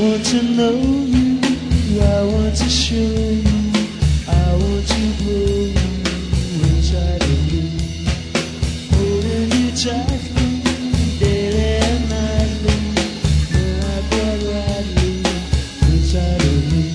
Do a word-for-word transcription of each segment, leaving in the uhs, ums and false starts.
want to know you, I want to show you, I want to grow you inside of me, holding you tightly, daily and nightly, know I got rightly inside of me.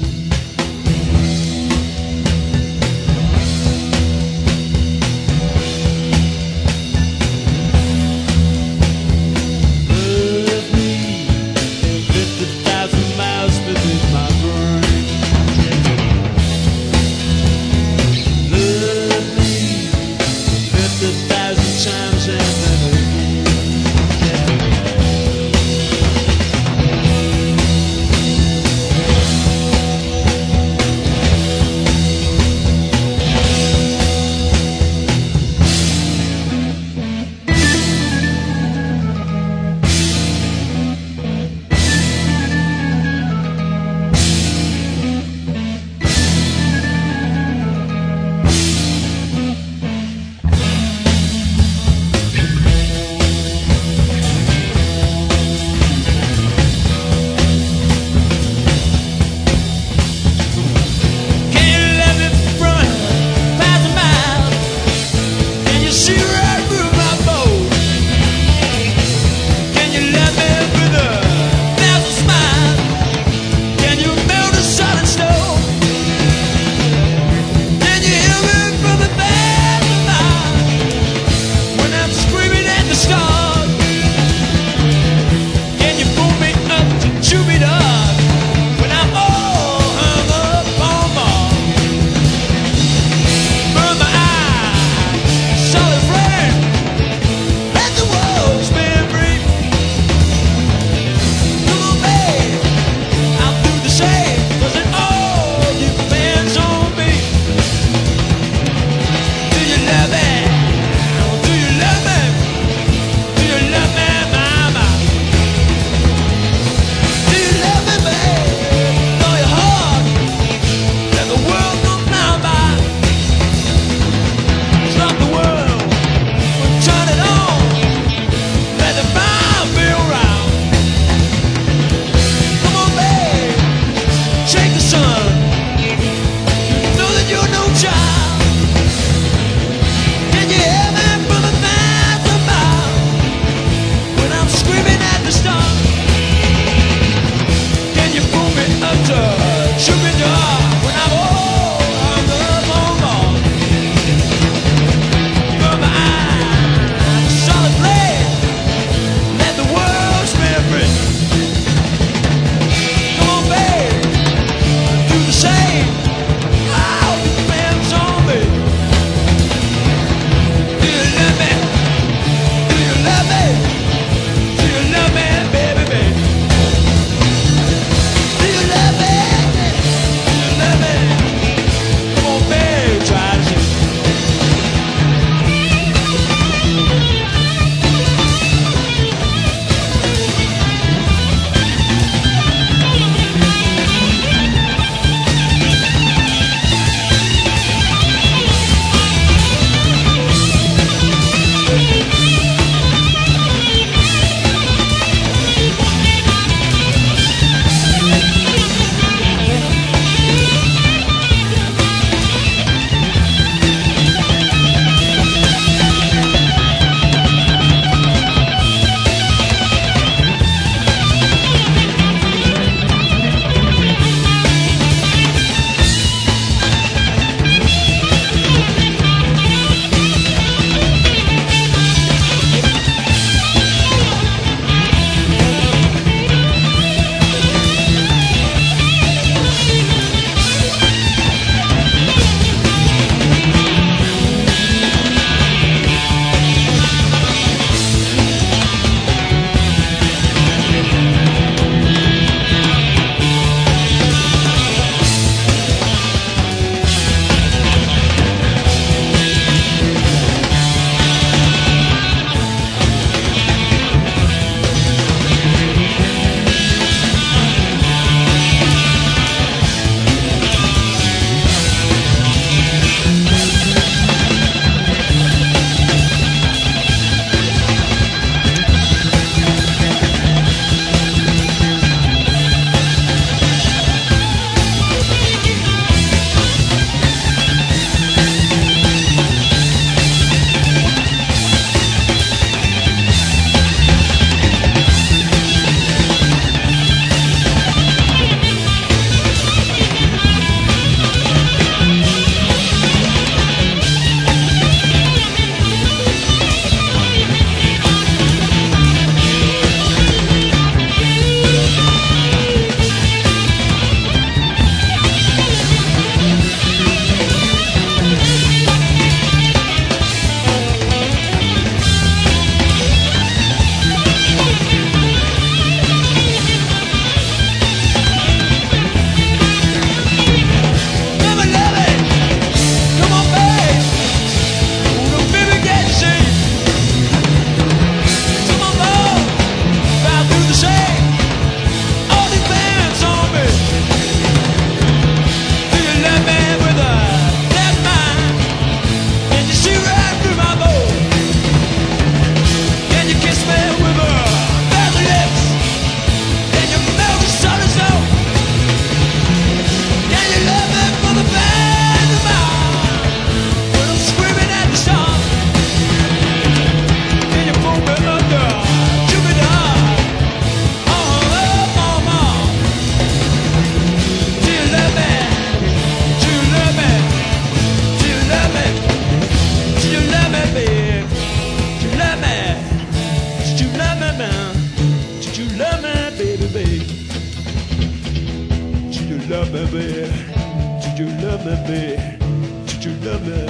love me, baby? Did you love me, baby? Did you love me?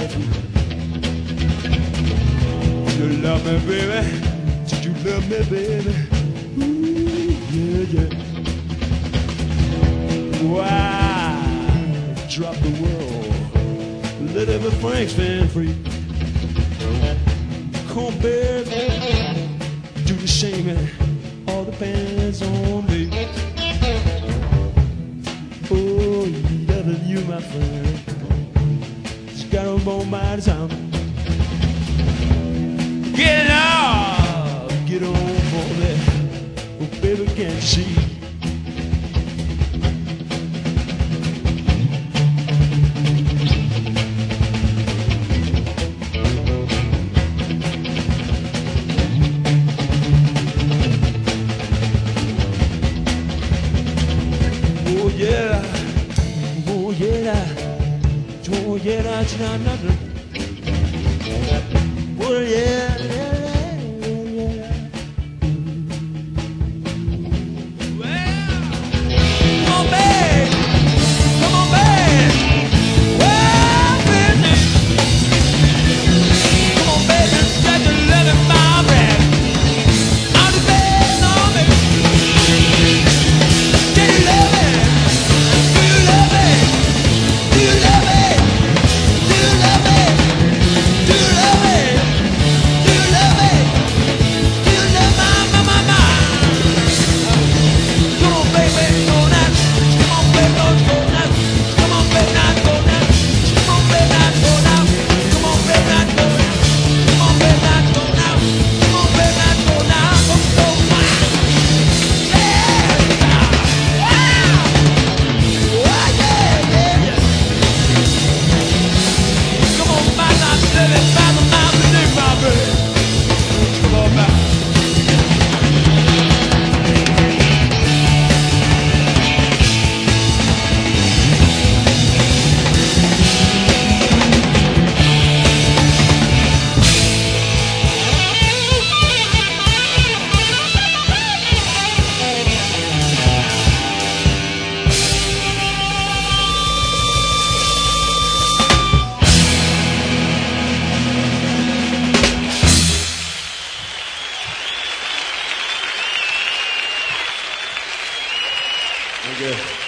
Did you love me, baby? Did you love me, baby? Ooh, yeah, yeah. Why drop the world? Let every Frank's fan free. Come, baby, do the shaming. All depends on me. Oh, loving you, my friend. Just got on my mind, time. Get up, get on for that. Oh, baby, can't you see? Oh yeah, oh yeah, oh yeah, oh yeah, yeah, yeah. Come on, babe, come on, babe. Well, baby, come on, baby, got to love it, my baby. I'll be betting on me. Do you love it? Do you love it? Do you love it? Do you love it? Do you love it? Do you love it? Do you love my, my, my, my? Come on, baby, go nuts. Come on, baby, go nuts. Come on, baby, not go nuts. Come on, baby, not go now. Come on, baby, not go now. Come on, baby, not go now. Come on, baby, not go now. Go, go, wow. Yeah, wow. Oh, yeah, yeah, yeah. Come on, man, I'm living by the mountain in my bed. Come on, man. Okay.